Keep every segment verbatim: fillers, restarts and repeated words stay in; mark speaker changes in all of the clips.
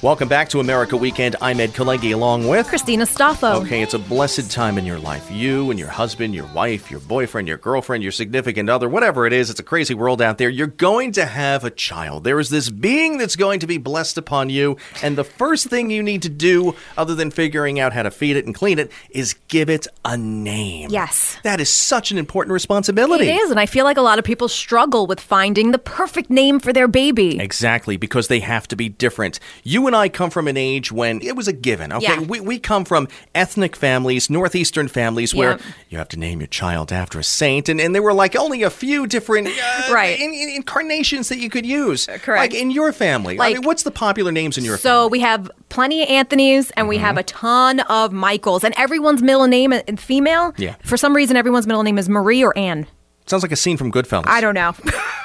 Speaker 1: Welcome back to America Weekend. I'm Ed Kalegi along with
Speaker 2: Christina Stoffo.
Speaker 1: Okay, it's a blessed time in your life. You and your husband, your wife, your boyfriend, your girlfriend, your significant other, whatever it is, it's a crazy world out there. You're going to have a child. There is this being that's going to be blessed upon you, and the first thing you need to do, other than figuring out how to feed it and clean it, is give it a name.
Speaker 2: Yes.
Speaker 1: That is such an important responsibility.
Speaker 2: It is, and I feel like a lot of people struggle with finding the perfect name for their baby.
Speaker 1: Exactly, because they have to be different. You and I come from an age when it was a given, okay?
Speaker 2: Yeah.
Speaker 1: We, we come from ethnic families, Northeastern families, where
Speaker 2: Yeah.
Speaker 1: you have to name your child after a saint, and, and there were like only a few different uh,
Speaker 2: Right.
Speaker 1: in, in, incarnations that you could use.
Speaker 2: Correct.
Speaker 1: Like in your family. I
Speaker 2: Like-
Speaker 1: mean, what's the popular names in your
Speaker 2: So
Speaker 1: family?
Speaker 2: we have plenty of Anthonys, and we have a ton of Michaels, and everyone's middle name is female.
Speaker 1: Yeah.
Speaker 2: For some reason, everyone's middle name is Marie or Anne.
Speaker 1: Sounds like a scene from Goodfellas.
Speaker 2: I don't know.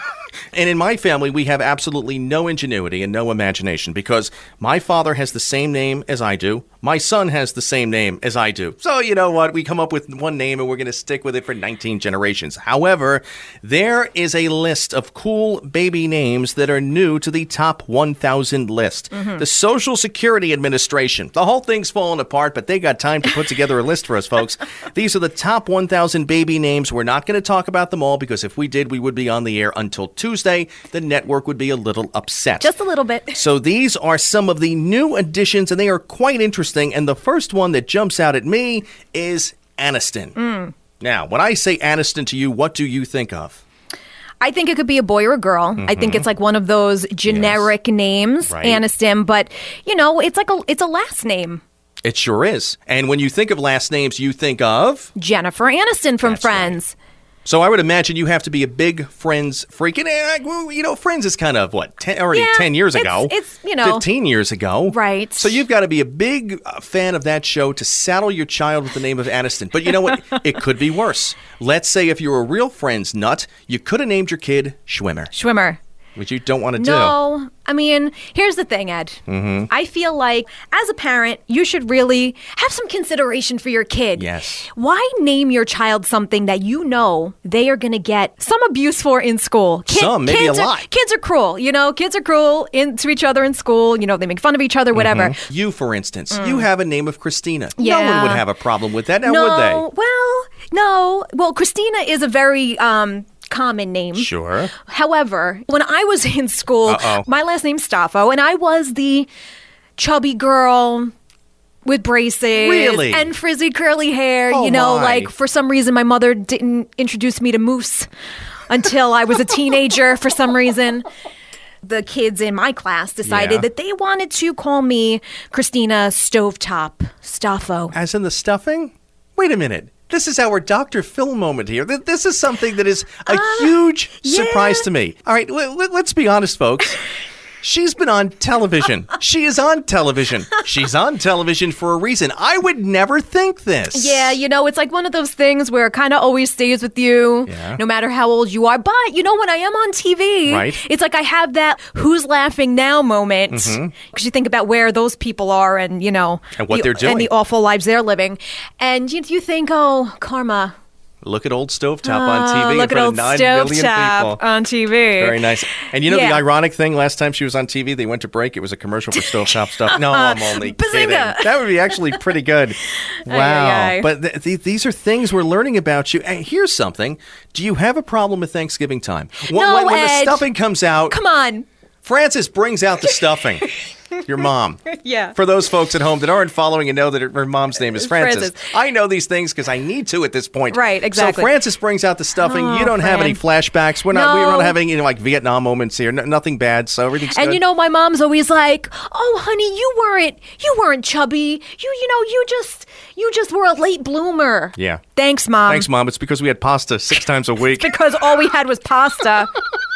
Speaker 1: And in my family, we have absolutely no ingenuity and no imagination because my father has the same name as I do. My son has the same name as I do. So, you know what? We come up with one name and we're going to stick with it for nineteen generations. However, there is a list of cool baby names that are new to the top one thousand list.
Speaker 2: Mm-hmm.
Speaker 1: The Social Security Administration. The whole thing's falling apart, but they got time to put together a list for us, folks. These are the top one thousand baby names. We're not going to talk about them all because if we did, we would be on the air until Tuesday. The network would be a little upset.
Speaker 2: Just a little bit.
Speaker 1: So these are some of the new additions, and they are quite interesting. And the first one that jumps out at me is Aniston.
Speaker 2: Mm.
Speaker 1: Now, when I say Aniston to you, what do you think of?
Speaker 2: I think it could be a boy or a girl. I think it's like one of those generic names,
Speaker 1: Right.
Speaker 2: Aniston. But you know, it's like a it's a last name.
Speaker 1: It sure is. And when you think of last names, you think of...
Speaker 2: Jennifer Aniston from
Speaker 1: That's right.
Speaker 2: Friends.
Speaker 1: So I would imagine you have to be a big Friends freak. And, uh, well, you know, Friends is kind of, what, ten, already
Speaker 2: Yeah,
Speaker 1: ten years
Speaker 2: it's-
Speaker 1: ago?
Speaker 2: it's, you know.
Speaker 1: fifteen years ago.
Speaker 2: Right.
Speaker 1: So you've got to be a big uh, fan of that show to saddle your child with the name of Aniston. But you know what? It could be worse. Let's say if you're a real Friends nut, you could have named your kid Schwimmer,
Speaker 2: Schwimmer.
Speaker 1: which you don't want to do.
Speaker 2: No, I mean, here's the thing, Ed.
Speaker 1: Mm-hmm.
Speaker 2: I feel like as a parent, you should really have some consideration for your kid.
Speaker 1: Yes.
Speaker 2: Why name your child something that you know they are going to get some abuse for in school? Kid-
Speaker 1: Some, maybe
Speaker 2: kids
Speaker 1: a
Speaker 2: are,
Speaker 1: lot.
Speaker 2: Kids are cruel. You know, kids are cruel in, to each other in school. You know, they make fun of each other, whatever.
Speaker 1: You, for instance, you have a name of Christina. No
Speaker 2: Mm. Yeah.
Speaker 1: one would have a problem with that, now
Speaker 2: no,
Speaker 1: would they?
Speaker 2: well, no. Well, Christina is a very um, common name.
Speaker 1: Sure.
Speaker 2: However, when I was in school,
Speaker 1: Uh-oh.
Speaker 2: my last name's Stoffo, and I was the chubby girl with braces
Speaker 1: Really?
Speaker 2: and frizzy curly hair.
Speaker 1: Oh,
Speaker 2: you know,
Speaker 1: my.
Speaker 2: like for some reason, my mother didn't introduce me to Moose until I was a teenager for some reason. The kids in my class decided
Speaker 1: Yeah.
Speaker 2: that they wanted to call me Christina Stovetop Stoffo.
Speaker 1: As in the stuffing? Wait a minute. This is our Doctor Phil moment here. Th- This is something that is a huge surprise
Speaker 2: yeah.
Speaker 1: to me. All right, l- l- let's be honest, folks. She's been on television. She is on television. She's on television for a reason. I would never think this.
Speaker 2: Yeah, you know, it's like one of those things where it kind of always stays with you,
Speaker 1: Yeah.
Speaker 2: no matter how old you are. But, you know, when I am on T V,
Speaker 1: Right.
Speaker 2: it's like I have that who's laughing now moment. Because you think about where those people are and, you know,
Speaker 1: And what
Speaker 2: the,
Speaker 1: they're doing.
Speaker 2: and the awful lives they're living. And you, you think, oh, karma.
Speaker 1: Look at old Stovetop on T V
Speaker 2: Oh,
Speaker 1: in
Speaker 2: look at
Speaker 1: front
Speaker 2: old
Speaker 1: of nine million
Speaker 2: Stovetop
Speaker 1: people.
Speaker 2: on T V.
Speaker 1: Very nice. And you know
Speaker 2: Yeah.
Speaker 1: the ironic thing? Last time she was on T V, they went to break. It was a commercial for Stovetop stuff. No, I'm only kidding.
Speaker 2: Bazinga.
Speaker 1: That would be actually pretty good. Wow.
Speaker 2: Ay, ay, ay.
Speaker 1: But th- th- these are things we're learning about you. Hey, here's something. Do you have a problem with Thanksgiving time? When,
Speaker 2: No,
Speaker 1: when, when the
Speaker 2: Ed.
Speaker 1: stuffing comes out,
Speaker 2: Come on.
Speaker 1: Frances brings out the stuffing. Your mom.
Speaker 2: Yeah.
Speaker 1: For those folks at home that aren't following and know that her mom's name is Frances.
Speaker 2: Frances.
Speaker 1: I know these things because I need to at this point.
Speaker 2: Right, exactly.
Speaker 1: So Frances brings out the stuffing.
Speaker 2: Oh,
Speaker 1: you don't have any
Speaker 2: Fran.
Speaker 1: flashbacks. We're not. We're
Speaker 2: No.
Speaker 1: not having any like Vietnam moments here. No, nothing bad. So everything's
Speaker 2: And
Speaker 1: good.
Speaker 2: you know, my mom's always like, "Oh, honey, you weren't, you weren't chubby. You, you know, you just, you just were a late bloomer."
Speaker 1: Yeah.
Speaker 2: Thanks, mom.
Speaker 1: Thanks, Mom. It's because we had pasta six times a week.
Speaker 2: Because all we had was pasta.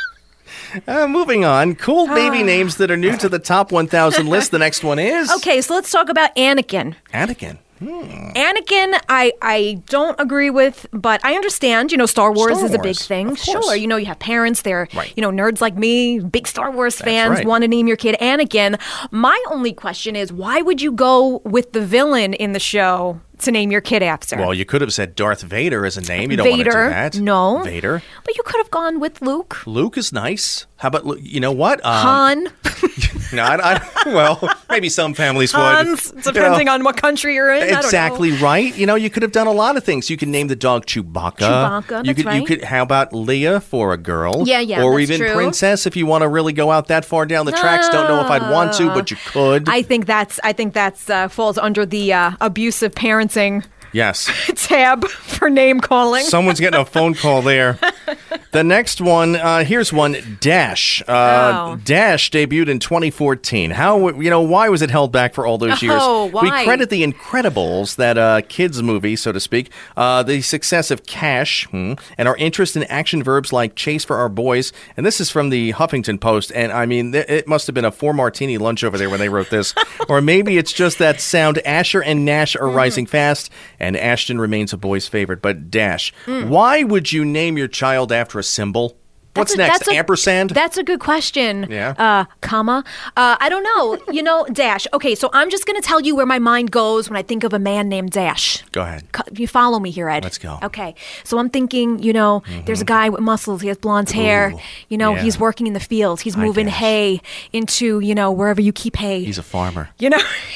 Speaker 1: Uh, moving on. Cool baby names that are new to the top one thousand list. The next one is
Speaker 2: Okay, so let's talk about Anakin.
Speaker 1: Anakin.
Speaker 2: Anakin, I, I don't agree with, but I understand. You know, Star Wars
Speaker 1: Star
Speaker 2: is a big
Speaker 1: Wars,
Speaker 2: thing.
Speaker 1: of course.
Speaker 2: Sure, you know, you have parents. They're,
Speaker 1: Right.
Speaker 2: you know, nerds like me, big Star Wars fans,
Speaker 1: right.
Speaker 2: want to name your kid Anakin. My only question is, why would you go with the villain in the show? to name your kid after.
Speaker 1: Well, you could have said Darth Vader as a name. You don't
Speaker 2: Vader,
Speaker 1: want to do that.
Speaker 2: no.
Speaker 1: Vader.
Speaker 2: But you could have gone with Luke.
Speaker 1: Luke is nice. How about, Lu- you know what? Um,
Speaker 2: Han.
Speaker 1: No, I, I, well, maybe some families would.
Speaker 2: Hans, depending
Speaker 1: you know,
Speaker 2: on what country you're in.
Speaker 1: Exactly
Speaker 2: I don't know.
Speaker 1: right. You know, you could have done a lot of things. You could name the dog Chewbacca.
Speaker 2: Chewbacca,
Speaker 1: you
Speaker 2: that's
Speaker 1: could,
Speaker 2: right.
Speaker 1: You could. How about Leia for a girl?
Speaker 2: Yeah, yeah,
Speaker 1: Or
Speaker 2: that's
Speaker 1: even
Speaker 2: true.
Speaker 1: Princess if you want to really go out that far down the tracks. Don't know if I'd want to, but you could.
Speaker 2: I think that's I think that's uh, falls under the uh, abusive parenting
Speaker 1: yes.
Speaker 2: tab for name calling.
Speaker 1: Someone's getting a phone call there. The next one, uh, here's one, Dash. Uh,
Speaker 2: Oh.
Speaker 1: Dash debuted in twenty fourteen. How, you know, why was it held back for all those years?
Speaker 2: Oh, why?
Speaker 1: We credit The Incredibles, that uh, kids movie, so to speak, uh, the success of Cash, hmm, and our interest in action verbs like chase for our boys. And this is from the Huffington Post. And I mean, th- it must have been a four martini lunch over there when they wrote this. Or maybe it's just that sound. Asher and Nash are rising fast, and Ashton remains a boy's favorite. But Dash, why would you name your child after a symbol? What's
Speaker 2: That's a-
Speaker 1: next?
Speaker 2: that's a-
Speaker 1: Ampersand?
Speaker 2: That's a good question.
Speaker 1: Yeah.
Speaker 2: Uh, comma. Uh, I don't know. You know, Dash. Okay, so I'm just going to tell you where my mind goes when I think of a man named Dash.
Speaker 1: Go ahead.
Speaker 2: Co- You follow me here, Ed.
Speaker 1: Let's go.
Speaker 2: Okay. So I'm thinking, you know, there's a guy with muscles. He has blonde hair.
Speaker 1: Ooh,
Speaker 2: You know,
Speaker 1: yeah.
Speaker 2: he's working in the fields. He's
Speaker 1: Hi,
Speaker 2: moving
Speaker 1: Dash.
Speaker 2: hay into, you know, wherever you keep hay.
Speaker 1: He's a farmer.
Speaker 2: you know,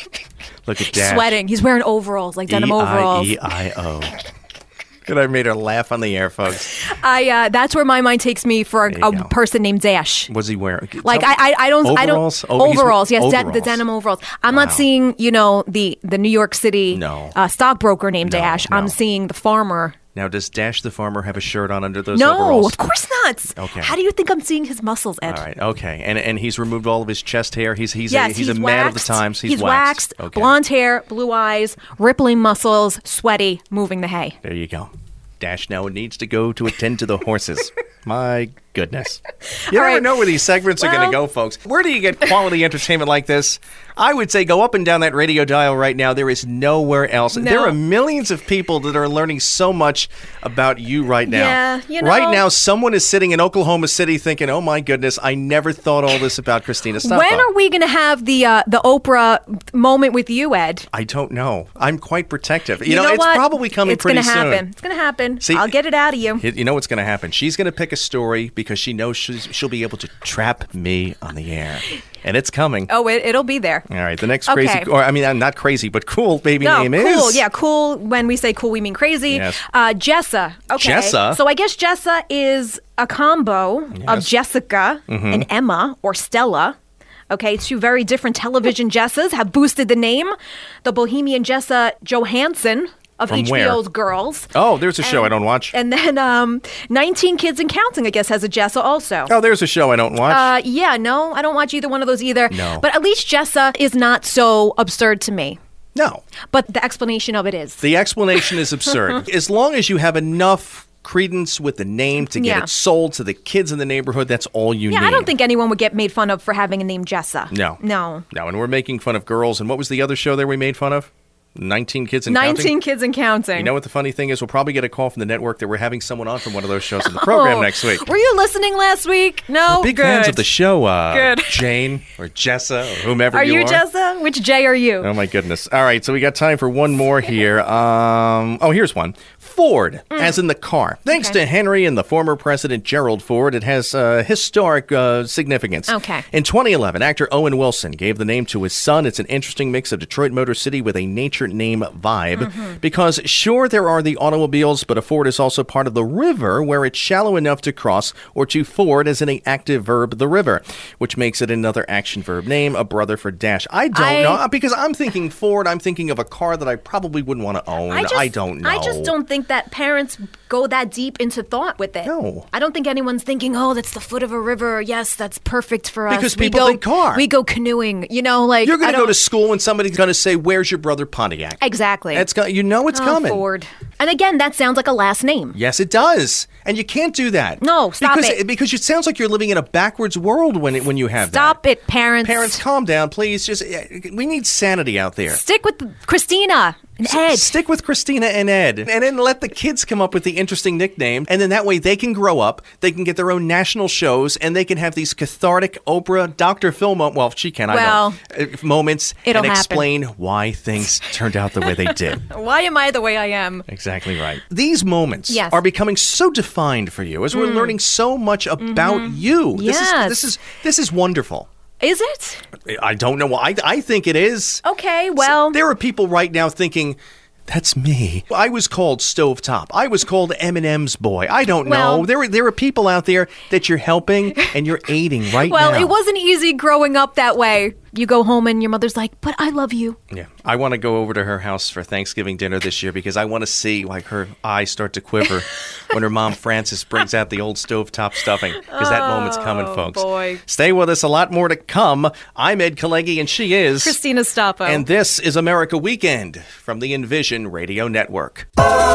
Speaker 1: Look at Dash.
Speaker 2: sweating. He's wearing overalls, like denim overalls.
Speaker 1: E I E I O. Good, I made her laugh on the air, folks.
Speaker 2: I uh, that's where my mind takes me for
Speaker 1: There
Speaker 2: a,
Speaker 1: you
Speaker 2: a
Speaker 1: go.
Speaker 2: person named Dash.
Speaker 1: Was he wearing?
Speaker 2: Like
Speaker 1: tell-
Speaker 2: I, I, I don't, I don't.
Speaker 1: Overalls? Oh, he's-
Speaker 2: overalls, yes, de- the
Speaker 1: overalls.
Speaker 2: denim overalls. I'm
Speaker 1: Wow.
Speaker 2: not seeing, you know, the the New York City
Speaker 1: No.
Speaker 2: uh, stockbroker named
Speaker 1: No,
Speaker 2: Dash.
Speaker 1: no.
Speaker 2: I'm seeing the farmer.
Speaker 1: Now, does Dash the farmer have a shirt on under those
Speaker 2: No,
Speaker 1: overalls?
Speaker 2: of course not.
Speaker 1: Okay.
Speaker 2: How do you think I'm seeing his muscles, Ed?
Speaker 1: All right, okay, and and he's removed all of his chest hair. He's he's
Speaker 2: Yes,
Speaker 1: a, he's,
Speaker 2: he's
Speaker 1: a man
Speaker 2: waxed.
Speaker 1: of the times. He's,
Speaker 2: He's waxed,
Speaker 1: Okay.
Speaker 2: blonde hair, blue eyes, rippling muscles, sweaty, moving the hay.
Speaker 1: There you go. Dash now needs to go to attend to the horses. My goodness. You
Speaker 2: All
Speaker 1: never
Speaker 2: right.
Speaker 1: know where these segments are going
Speaker 2: Well-
Speaker 1: to go, folks. Where do you get quality entertainment like this? I would say go up and down that radio dial right now. There is nowhere else.
Speaker 2: No.
Speaker 1: There are millions of people that are learning so much about you right now.
Speaker 2: Yeah, you know-
Speaker 1: Right now, someone is sitting in Oklahoma City thinking, oh my goodness, I never thought all this about Christina Stoppa.
Speaker 2: When are we going to have the uh, the Oprah moment with you, Ed?
Speaker 1: I don't know. I'm quite protective. You,
Speaker 2: You
Speaker 1: know,
Speaker 2: know
Speaker 1: it's
Speaker 2: what?
Speaker 1: probably coming
Speaker 2: It's
Speaker 1: pretty
Speaker 2: gonna
Speaker 1: soon.
Speaker 2: happen. It's going to happen.
Speaker 1: See-
Speaker 2: I'll get it out of you.
Speaker 1: You know what's going to happen? She's going to pick a story because she knows she's, she'll be able to trap me on the air. And it's coming.
Speaker 2: Oh, it, it'll be there.
Speaker 1: All right, the next crazy,
Speaker 2: Okay.
Speaker 1: or I mean, I'm not crazy, but cool baby
Speaker 2: No,
Speaker 1: name
Speaker 2: cool.
Speaker 1: is.
Speaker 2: Yeah, cool. When we say cool, we mean crazy.
Speaker 1: Yes.
Speaker 2: Uh, Jessa. Okay.
Speaker 1: Jessa?
Speaker 2: So I guess Jessa is a combo of
Speaker 1: Yes. Mm-hmm.
Speaker 2: Jessica and Emma or Stella. Okay, two very different television Jessas have boosted the name. The Bohemian Jessa Johansson of
Speaker 1: From
Speaker 2: H B
Speaker 1: where?
Speaker 2: O's Girls.
Speaker 1: Oh, there's a show I don't watch.
Speaker 2: And then um, nineteen Kids and Counting, I guess, has a Jessa also.
Speaker 1: Oh, there's a show I don't watch.
Speaker 2: Uh, yeah, no, I don't watch either one of those either.
Speaker 1: No.
Speaker 2: But at least Jessa is not so absurd to me.
Speaker 1: no.
Speaker 2: But the explanation of it is.
Speaker 1: The explanation is absurd. As long as you have enough credence with the name to get
Speaker 2: Yeah.
Speaker 1: it sold to the kids in the neighborhood, that's all you
Speaker 2: Yeah,
Speaker 1: need.
Speaker 2: I don't think anyone would get made fun of for having a name Jessa.
Speaker 1: No.
Speaker 2: No.
Speaker 1: No, and we're making fun of girls. And what was the other show that we made fun of? nineteen Kids and
Speaker 2: nineteen
Speaker 1: Counting?
Speaker 2: Kids and Counting.
Speaker 1: You know what the funny thing is? We'll probably get a call from the network that we're having someone on from one of those shows in the program
Speaker 2: Oh,
Speaker 1: next week.
Speaker 2: Were you listening last week? No?
Speaker 1: Big
Speaker 2: Good.
Speaker 1: fans of the show, uh,
Speaker 2: Good.
Speaker 1: Jane or Jessa or whomever
Speaker 2: Are
Speaker 1: you,
Speaker 2: you
Speaker 1: are.
Speaker 2: Jessa? Which J are you?
Speaker 1: Oh my goodness! All right, so we got time for one more here. Um, oh, here's one. Ford, as in the car. Thanks
Speaker 2: Mm. Okay.
Speaker 1: to Henry and the former President Gerald Ford, it has uh, historic uh, significance.
Speaker 2: Okay.
Speaker 1: In twenty eleven, actor Owen Wilson gave the name to his son. It's an interesting mix of Detroit Motor City with a nature name vibe.
Speaker 2: Mm-hmm.
Speaker 1: Because sure, there are the automobiles, but a Ford is also part of the river where it's shallow enough to cross or to ford as in an active verb, the river, which makes it another action verb name, a brother for Dash. I don't
Speaker 2: I-
Speaker 1: know. Because I'm thinking Ford, I'm thinking of a car that I probably wouldn't want to own. I,
Speaker 2: just,
Speaker 1: don't know.
Speaker 2: I just don't think that parents go that deep into thought with it.
Speaker 1: No.
Speaker 2: I don't think anyone's thinking, oh, that's the foot of a river. Yes, that's perfect for us.
Speaker 1: Because
Speaker 2: we
Speaker 1: people
Speaker 2: go,
Speaker 1: think car.
Speaker 2: We go canoeing. You know, like
Speaker 1: You're going
Speaker 2: I
Speaker 1: to go
Speaker 2: don't-
Speaker 1: to school and somebody's going to say, "Where's your brother Pontiac?"
Speaker 2: Exactly.
Speaker 1: It's go- you know it's
Speaker 2: Oh,
Speaker 1: coming.
Speaker 2: Ford. And again, that sounds like a last name.
Speaker 1: Yes, it does. And you can't do that.
Speaker 2: No, stop
Speaker 1: because,
Speaker 2: it.
Speaker 1: Because it sounds like you're living in a backwards world when it, when you have
Speaker 2: Stop
Speaker 1: that.
Speaker 2: it, parents.
Speaker 1: Parents, calm down, please. Just we need sanity out there.
Speaker 2: Stick with Christina and
Speaker 1: S-
Speaker 2: Ed.
Speaker 1: Stick with Christina and Ed. And then let the kids come up with the interesting nickname. And then that way they can grow up. They can get their own national shows. And they can have these cathartic Oprah, Doctor Phil mo- well, she can,
Speaker 2: Well,
Speaker 1: I know. Uh, moments.
Speaker 2: it'll
Speaker 1: and
Speaker 2: happen.
Speaker 1: explain why things turned out the way they did.
Speaker 2: Why am I the way I am?
Speaker 1: Exactly right. These moments
Speaker 2: Yes.
Speaker 1: are becoming so defined for you as we're learning so much about you. This
Speaker 2: Yes.
Speaker 1: is this is this is wonderful.
Speaker 2: Is it?
Speaker 1: I don't know why. I, I think it is.
Speaker 2: Okay, well.
Speaker 1: There are people right now thinking, that's me. I was called Stovetop. I was called Eminem's boy. I don't
Speaker 2: Well-
Speaker 1: know. There are, there are people out there that you're helping and you're aiding right
Speaker 2: well,
Speaker 1: now.
Speaker 2: it wasn't easy growing up that way. You go home and your mother's like, but I love you.
Speaker 1: Yeah. I want to go over to her house for Thanksgiving dinner this year because I want to see like her eyes start to quiver when her mom Frances brings out the old stovetop stuffing because that moment's coming, folks.
Speaker 2: boy.
Speaker 1: Stay with us. A lot more to come. I'm Ed Kalegi and she is
Speaker 2: Christina Stoppo.
Speaker 1: And this is America Weekend from the Envision Radio Network.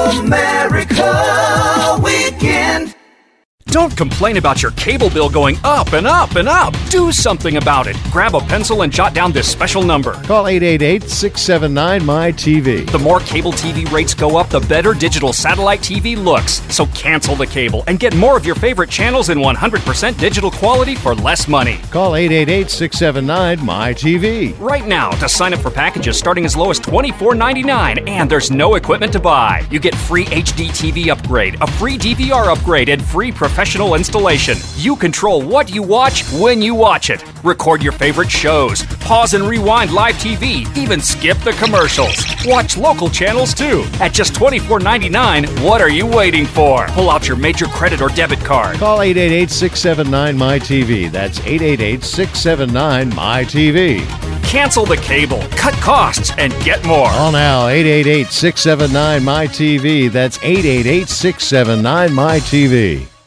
Speaker 3: America Weekend.
Speaker 4: Don't complain about your cable bill going up and up and up. Do something about it. Grab a pencil and jot down this special number.
Speaker 5: Call eight eight eight, six seven nine, M Y T V.
Speaker 4: The more cable T V rates go up, the better digital satellite T V looks. So cancel the cable and get more of your favorite channels in one hundred percent digital quality for less money.
Speaker 5: Call eight eight eight, six seven nine, M Y T V.
Speaker 4: Right now, to sign up for packages starting as low as twenty-four ninety-nine, and there's no equipment to buy. You get free H D T V upgrade, a free D V R upgrade, and free professional installation. You control what you watch when you watch it. Record your favorite shows, pause and rewind live T V, even skip the commercials. Watch local channels too. At just twenty-four ninety-nine, what are you waiting for? Pull out your major credit or debit card.
Speaker 5: Call eight eight eight, six seven nine, M Y T V. That's eight eight eight, six seven nine, M Y T V.
Speaker 4: Cancel the cable, cut costs, and get more.
Speaker 5: Call now, eight eight eight, six seven nine, M Y T V. That's eight eight eight, six seven nine, M Y T V.